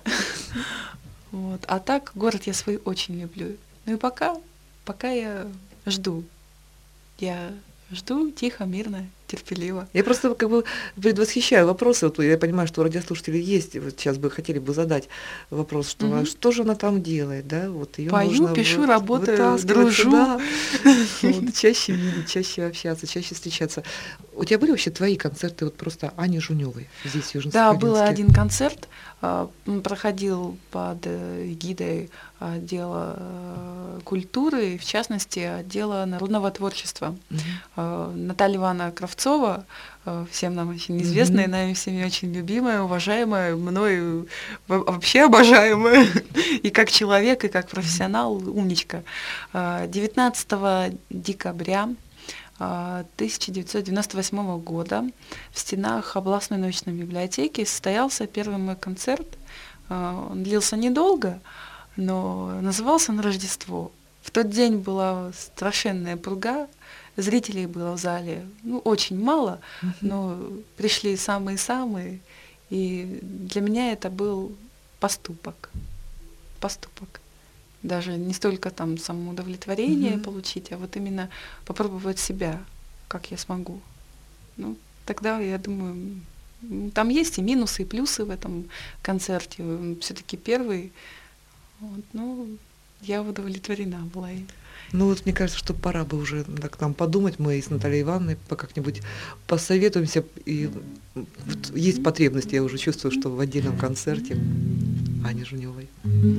Speaker 6: Вот. А так, город я свой очень люблю. Ну и пока, пока я жду. Я жду тихо, мирно, терпеливо.
Speaker 1: Я просто как бы предвосхищаю вопросы. Вот я понимаю, что у радиослушателей есть, вот сейчас бы хотели бы задать вопрос, что, mm-hmm. что же она там делает, да? Вот ее
Speaker 6: Пою,
Speaker 1: нужно
Speaker 6: пишу,
Speaker 1: вот
Speaker 6: работаю, дружу.
Speaker 1: Да. Вот, чаще видеть, чаще общаться, чаще встречаться. У тебя были вообще твои концерты вот просто Ани Жуневой здесь, в Южно-Сахалинске?
Speaker 6: Да, был один концерт, проходил под эгидой отдела культуры, в частности, отдела народного творчества. Mm-hmm. Наталья Ивановна Кравцова, всем нам очень известная, mm-hmm. нами всеми очень любимая, уважаемая, мною вообще обожаемая, и как человек, и как профессионал, умничка. девятнадцатого декабря тысяча девятьсот девяносто восьмого года в стенах областной научной библиотеки состоялся первый мой концерт. Он длился недолго, но назывался он «Рождество». В тот день была страшенная пурга, зрителей было в зале, ну, очень мало, mm-hmm. но пришли самые-самые, и для меня это был поступок, поступок. Даже не столько там самоудовлетворение mm-hmm. получить, а вот именно попробовать себя, как я смогу. Ну, тогда, я думаю, там есть и минусы, и плюсы в этом концерте. Все-таки первый, вот, ну, я удовлетворена была им.
Speaker 1: Ну вот мне кажется, что пора бы уже к нам подумать, мы с Натальей Ивановной как-нибудь посоветуемся. И вот есть потребность, я уже чувствую, что в отдельном концерте Ани Жуневой.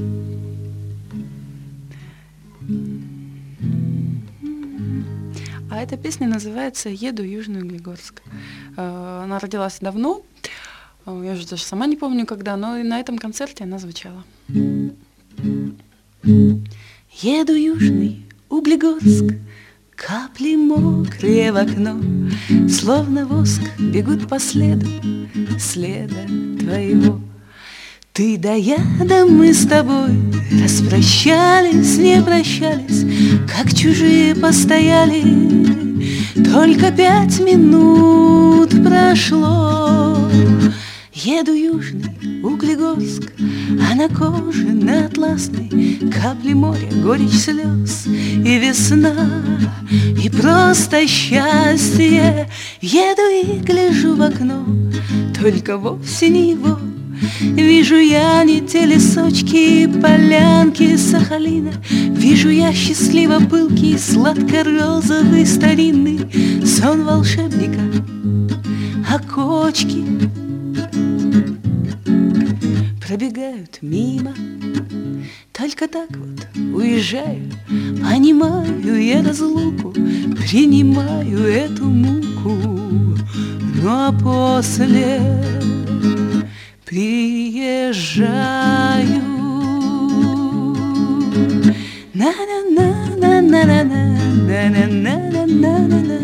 Speaker 6: А эта песня называется «Еду в Южный Углегорск». Она родилась давно, я уже даже сама не помню когда, но и на этом концерте она звучала. Еду в Южный Углегорск, капли мокрые в окно, словно воск бегут по следу, следа твоего. Ты да я, да мы с тобой распрощались, не прощались, как чужие постояли. Только пять минут прошло. Еду в Южный Углегорск, а на коже, на атласной капли моря, горечь слез и весна, и просто счастье. Еду и гляжу в окно, только вовсе не его. Вижу я не те лесочки, полянки Сахалина. Вижу я счастливо пылкий, сладко-розовый старинный сон волшебника, а кочки пробегают пробегают мимо. Только так вот уезжаю, понимаю я разлуку, принимаю эту муку. Ну а после приезжаю. На-на-на-на-на-на-на-на-на-на-на.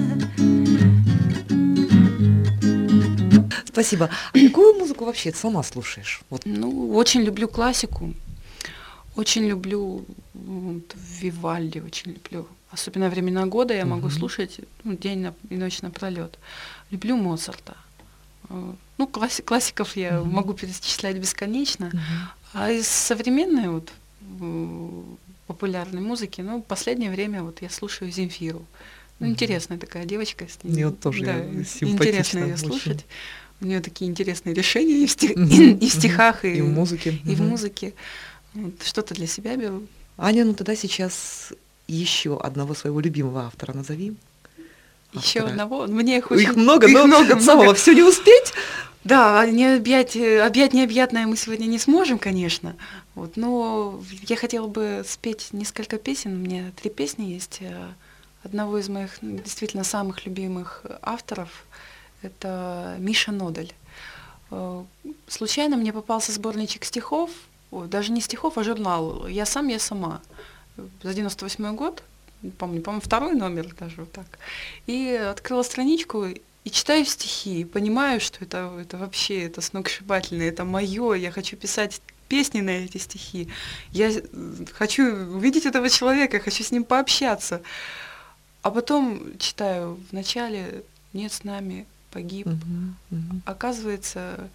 Speaker 1: Спасибо. А какую музыку вообще ты сама слушаешь? Вот.
Speaker 6: Ну, очень люблю классику, очень люблю вот, Вивальди, очень люблю. Особенно времена года я могу uh-huh. слушать ну, день на, и ночь напролет. Люблю Моцарта. Ну, класси- классиков я uh-huh. могу перечислять бесконечно. Uh-huh. А из современной вот, популярной музыки, ну, в последнее время вот я слушаю Земфиру. Ну, uh-huh. интересная такая девочка. С ней,
Speaker 1: мне вот тоже
Speaker 6: да,
Speaker 1: интересно
Speaker 6: ее
Speaker 1: очень.
Speaker 6: Слушать. У нее такие интересные решения и в, стих, uh-huh. и в стихах,
Speaker 1: uh-huh.
Speaker 6: и,
Speaker 1: и в музыке.
Speaker 6: И uh-huh. в музыке. Вот, что-то для себя беру.
Speaker 1: Аня, ну тогда сейчас еще одного своего любимого автора назови.
Speaker 6: Еще
Speaker 1: автора.
Speaker 6: одного? Мне их очень
Speaker 1: их много,
Speaker 6: их
Speaker 1: но
Speaker 6: много,
Speaker 1: самого
Speaker 6: много.
Speaker 1: все не успеть.
Speaker 6: Да, не объять, объять необъятное мы сегодня не сможем, конечно. Вот, но я хотела бы спеть несколько песен. У меня три песни есть. Одного из моих действительно самых любимых авторов — это Миша Нодаль. Случайно мне попался сборничек стихов, даже не стихов, а журнал «Я сам, я сама». За девяносто восьмой год, помню, по-моему, второй номер даже вот так. И открыла страничку и читаю стихи, и понимаю, что это, это вообще, это сногсшибательно, это мое, я хочу писать песни на эти стихи, я хочу увидеть этого человека, хочу с ним пообщаться. А потом читаю в начале «Нет с нами, погиб».
Speaker 1: Uh-huh, uh-huh.
Speaker 6: Оказывается,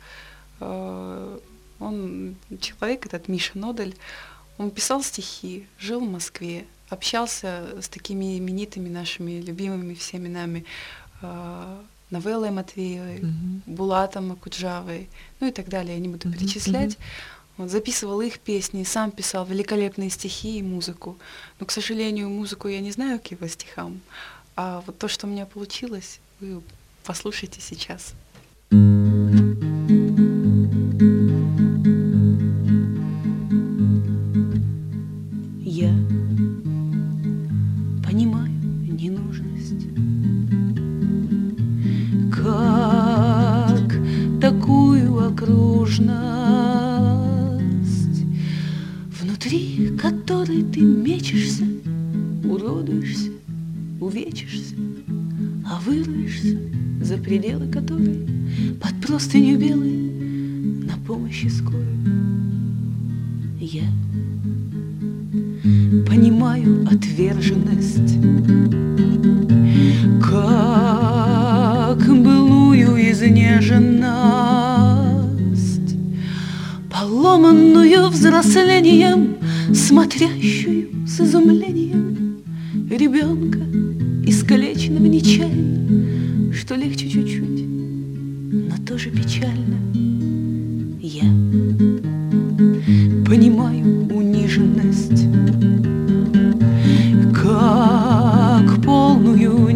Speaker 6: он, человек, этот Миша Нодаль, он писал стихи, жил в Москве, общался с такими именитыми нашими любимыми всеми нами Новеллой Матвеевой, uh-huh. Булатом Акуджавой, ну и так далее, я не буду uh-huh, перечислять. Uh-huh. Он записывал их песни, сам писал великолепные стихи и музыку. Но, к сожалению, музыку я не знаю к его стихам, а вот то, что у меня получилось, вы послушайте сейчас. Я понимаю ненужность, как такую окружность, внутри которой ты мечешься, уродуешься, увечишься, а вырвешься за пределы которой под простынью белой на помощь скорую. Я понимаю отверженность, как былую изнеженность, поломанную взрослением, смотрящую с изумлением ребенка, искалеченного нечаянно, что легче чуть-чуть, но тоже печально. Я понимаю униженность, как полную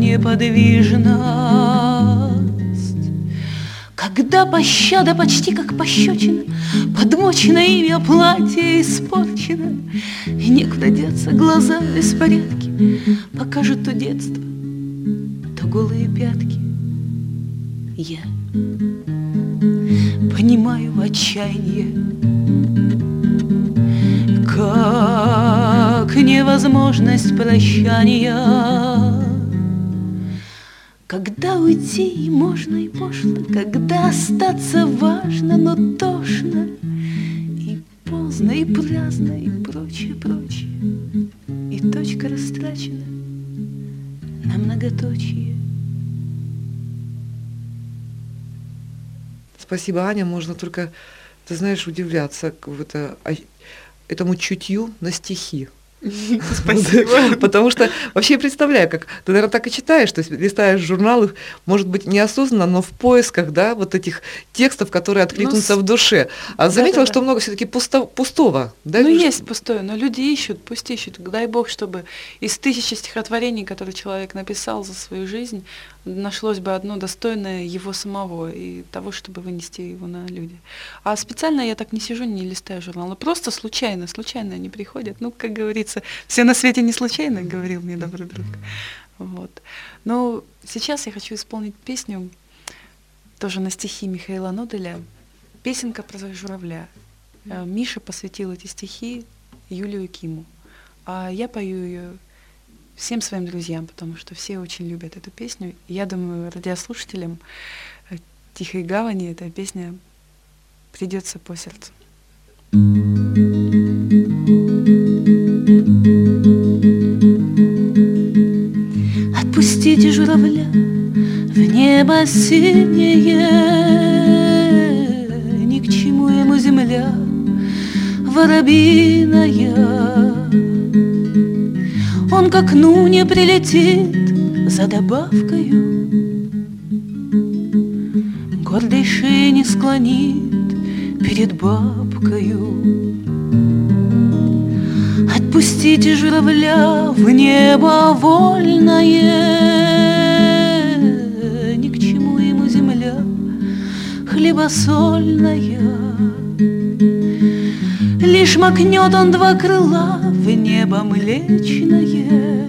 Speaker 6: неподвижность, когда пощада почти как пощечина, подмочено имя, платье испорчено, и некуда деться, глаза в беспорядке покажут то детство, то голые пятки. Я понимаю отчаяние, как невозможность прощания, когда уйти можно и пошло, когда остаться важно, но тошно, и поздно, и праздно, и прочее, прочее, и точка растрачена на многоточие.
Speaker 1: Спасибо, Аня. Можно только, ты знаешь, удивляться это, этому чутью на стихи.
Speaker 7: Спасибо.
Speaker 1: Потому что вообще я представляю, как ты, наверное, так и читаешь, то есть листаешь журналы, может быть, неосознанно, но в поисках, да, вот этих текстов, которые откликнутся
Speaker 6: Ну,
Speaker 1: в душе. А заметила,
Speaker 6: да-да-да.
Speaker 1: что много все-таки пусто, пустого, да?
Speaker 6: Ну,
Speaker 1: Ж-
Speaker 6: есть пустое, но люди ищут, пусть ищут. Дай Бог, чтобы из тысячи стихотворений, которые человек написал за свою жизнь, нашлось бы одно достойное его самого и того, чтобы вынести его на люди. А специально я так не сижу, не листаю журналы. Просто случайно, случайно они приходят. Ну, как говорится, все на свете не случайно, говорил мне добрый друг. Вот. Но сейчас я хочу исполнить песню, тоже на стихи Михаила Ноделя, «Песенка про журавля». Э, Миша посвятил эти стихи Юлию и Киму. А я пою ее всем своим друзьям, потому что все очень любят эту песню. Я думаю, радиослушателям э, «Тихой гавани» эта песня придется по сердцу. Отпустите журавля в небо синее, ни к чему ему земля воробиная. Он к окну не прилетит за добавкою, гордой шеи не склонит перед бабкою. Отпустите журавля в небо вольное, ни к чему ему земля хлебосольная. Лишь макнет он два крыла в небо млечное,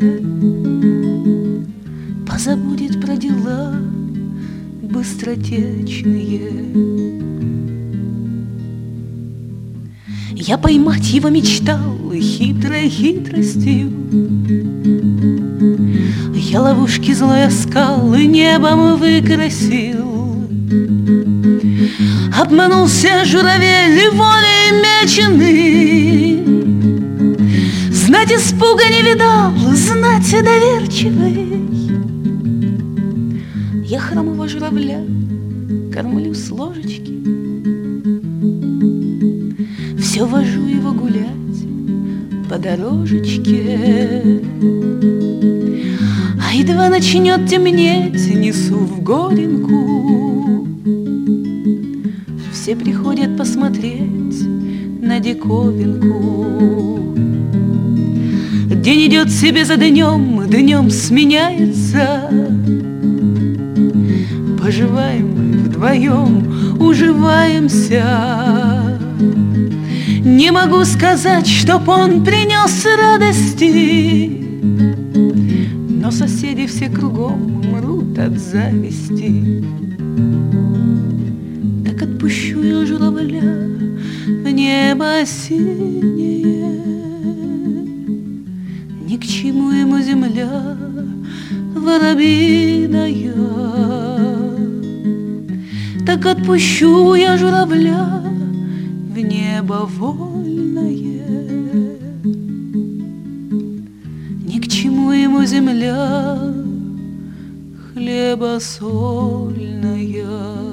Speaker 6: позабудет про дела быстротечные. Я поймать его мечтал хитрой хитростью, я ловушки злой искал и небом выкрасил. Обманулся журавель волей меченый, знать испуга не видал, знать доверчивый. Я хромого журавля кормлю с ложечки, все вожу его гулять по дорожечке. А едва начнет темнеть, несу в горенку. Все приходят посмотреть на диковинку. День идет себе за днем, днем сменяется. Поживаем мы вдвоем, уживаемся. Не могу сказать, чтоб он принес радости, но соседи все кругом мрут от зависти. Так отпущу я журавля в небо синее, ни к чему ему земля воробиная. Так отпущу я журавля в небо вольное, ни к чему ему земля хлебосольная.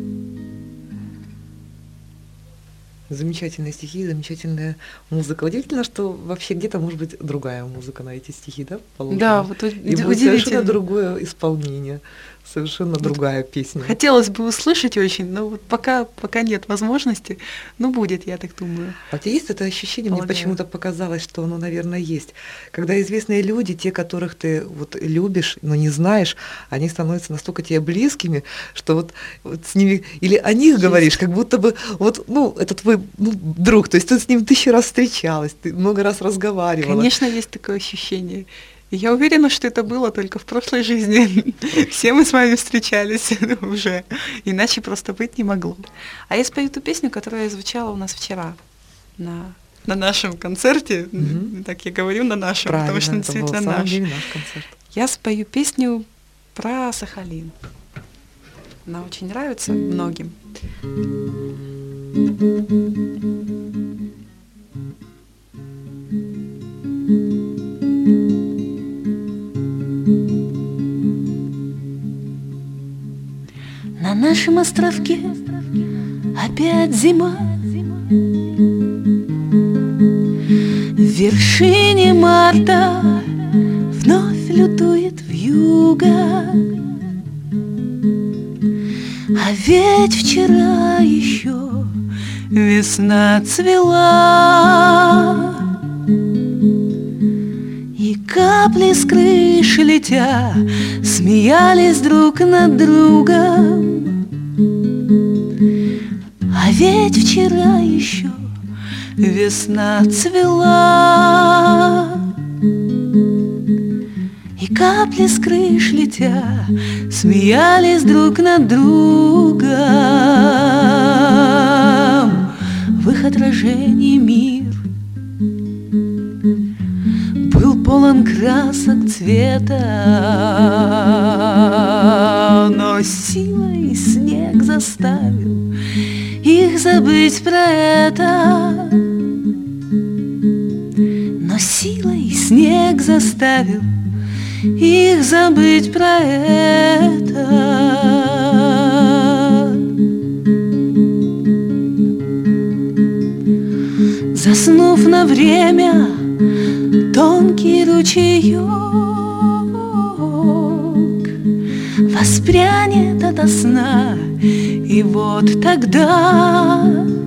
Speaker 1: Замечательные стихи, замечательная музыка. Удивительно, что вообще где-то может быть другая музыка на эти стихи, да, положена?
Speaker 6: Да, вот
Speaker 1: И
Speaker 6: уди-
Speaker 1: будет совершенно
Speaker 6: удивительно.
Speaker 1: другое исполнение, совершенно другая песня.
Speaker 7: Хотелось бы услышать очень, но вот пока, пока нет возможности, ну будет, я так думаю.
Speaker 1: А у тебя есть это ощущение, мне
Speaker 7: Полагаю.
Speaker 1: почему-то показалось, что оно, наверное, есть. Когда известные люди, те, которых ты вот любишь, но не знаешь, они становятся настолько тебе близкими, что вот, вот с ними, или о них говоришь, как будто бы, вот, ну, это твой ну, друг, то есть ты с ним тысячу раз встречалась, ты много раз разговаривала.
Speaker 7: Конечно, есть такое ощущение. И я уверена, что это было только в прошлой жизни. Все мы с вами встречались уже. Иначе просто быть не могло. А я спою ту песню, которая звучала у нас вчера на, на нашем концерте.
Speaker 1: Мгм.
Speaker 7: Так я говорю на нашем,
Speaker 1: Правильно,
Speaker 7: потому что он
Speaker 1: это был
Speaker 7: действительно
Speaker 1: на самом
Speaker 7: наш.
Speaker 1: деле наш концерт.
Speaker 7: Я спою песню про Сахалин. Она очень нравится многим.
Speaker 6: На нашем островке опять зима. вершине марта вновь лютует вьюга. А ведь вчера еще весна цвела, и капли с крыш летя смеялись друг над другом. А ведь вчера еще весна цвела, и капли с крыш летя смеялись друг над другом. В их отражении мир был полон красок цвета, но силой снег заставил их забыть про это. Но силой снег заставил их забыть про это. Заснув на время, тонкий ручеек воспрянет ото сна, и вот тогда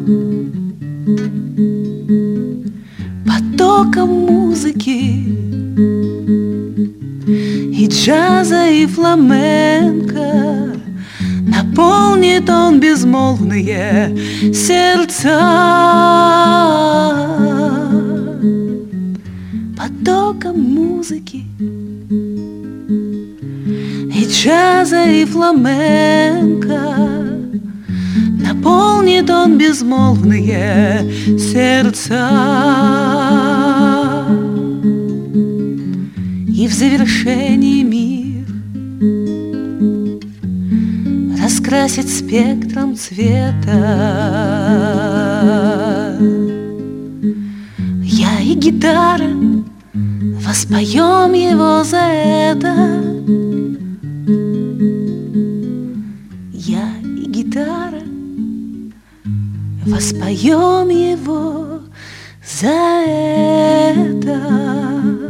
Speaker 6: потоком музыки и джаза, и фламенко наполнит он безмолвные сердца. Потоком музыки и джаза, и фламенко наполнит он безмолвные сердца. И в завершении мир раскрасит спектром цвета. Я и гитара воспоем его за это. Я и гитара воспоем его за это.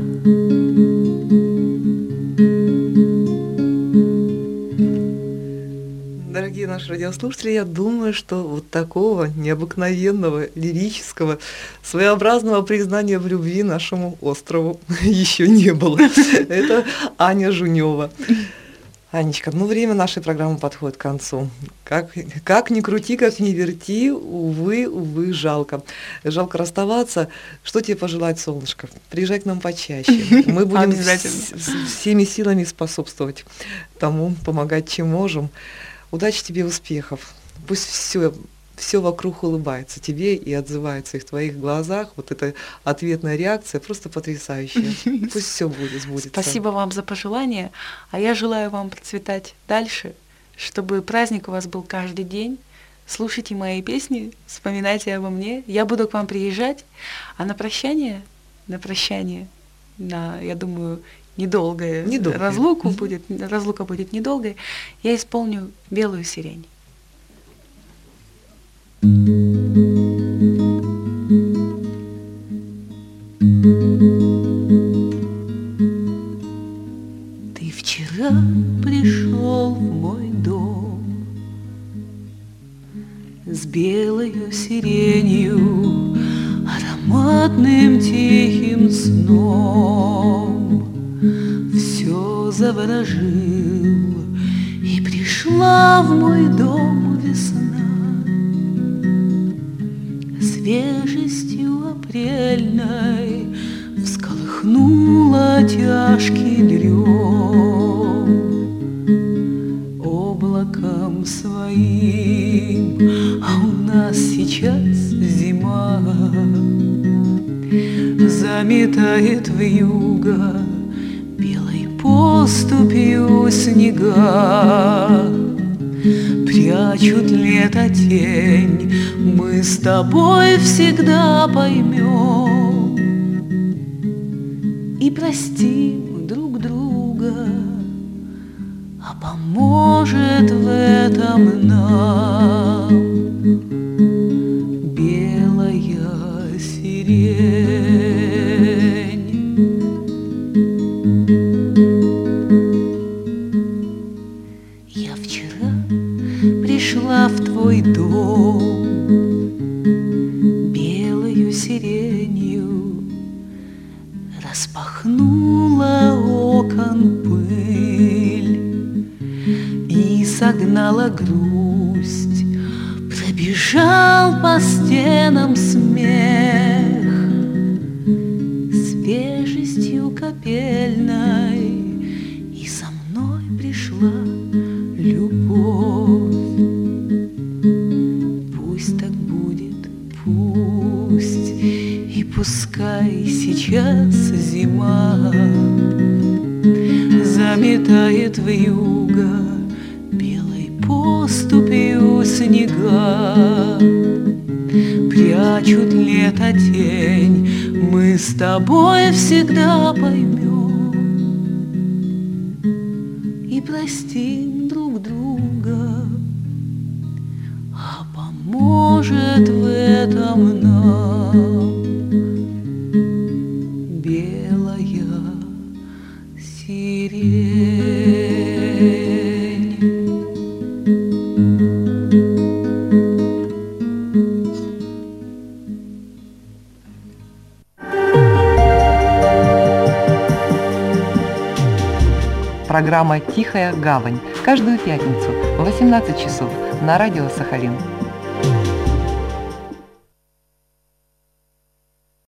Speaker 1: Дорогие наши радиослушатели, я думаю, что вот такого необыкновенного, лирического, своеобразного признания в любви нашему острову еще не было. Это Аня Жунева. Анечка, ну время нашей программы подходит к концу. Как, как ни крути, как ни верти, увы, увы, жалко. Жалко расставаться. Что тебе пожелать, солнышко? Приезжай к нам почаще. Мы будем с, всеми силами способствовать тому, помогать, чем можем. Удачи тебе, успехов. Пусть все, все вокруг улыбается тебе и отзывается и в твоих глазах. Вот эта ответная реакция просто потрясающая. Пусть все будет, сбудется.
Speaker 6: Спасибо вам за пожелания, а я желаю вам процветать дальше, чтобы праздник у вас был каждый день. Слушайте мои песни, вспоминайте обо мне. Я буду к вам приезжать, а на прощание, на прощание, на, я думаю, недолгая
Speaker 1: недолгая.
Speaker 6: разлуку будет, разлука будет недолгой, я исполню «Белую сирень». Ты вчера пришел в мой дом с белою сиренью, ароматным тихим сном. Все заворожил, и пришла в мой дом весна свежестью апрельной, всколыхнула тяжкий дрем облаком своим. А у нас сейчас зима заметает вьюга белой поступью снега. Прячут лето тень, мы с тобой всегда поймем и простим друг друга, а поможет в этом нам белая сирень. смахнула окон пыль и согнала грусть. Пробежал по стенам смех свежестью капельной, и со мной пришла любовь. Пусть так будет, пусть, и пускай сейчас зима заметает вьюга белой поступью снега. Прячут лето тень, мы с тобой всегда поймем и простим друг друга, а поможет в этом нам белая сирень.
Speaker 1: Программа «Тихая гавань» каждую пятницу в восемнадцать часов на радио «Сахалин».